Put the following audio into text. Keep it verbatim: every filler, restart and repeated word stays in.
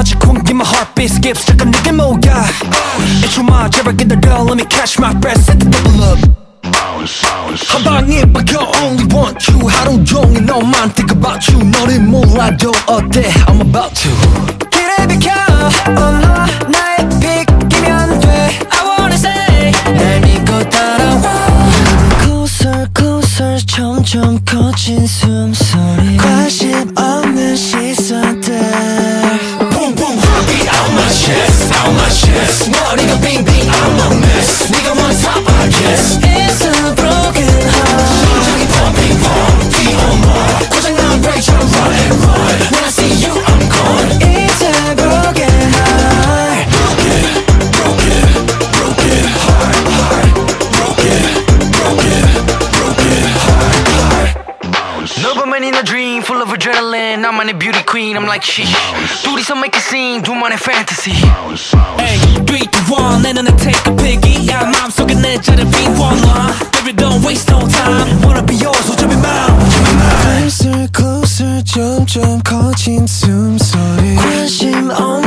마치 공기 my heartbeat skips 잠깐 내게 뭐야 It's your mind 제발 기다려 let me catch my breath set the double up 한 방에 박혀 only want you 하루 종일 너만 think about you 너를 몰라도 어때 I'm about to 길을 비켜 oh no 나의 픽이면 돼 I wanna say 날 믿고 따라와 Closer closer 점점 커진 숨소리 관심 없는 시선들 Boom boom heartbeat out my chest out my chest 머리가 빙빙 I'm a mess 네가 on top I guess It's a broken heart 심장이 pumping pump 비 on 고장난 break try to run and run When I see you I'm gone It's a broken heart Broken broken broken heart heart broken broken broken heart heart 너 보면 in a dream full of adrenaline 나만의 beauty queen I'm like sheesh 둘이서 make a scene 둘만의 fantasy Hey three two one 내 눈에 take a piggy 야 마음속에 내 자리 비워놔 Baby don't waste no time Wanna be yours so jump in mine Closer closer 점점 커진 숨소리 관심 없는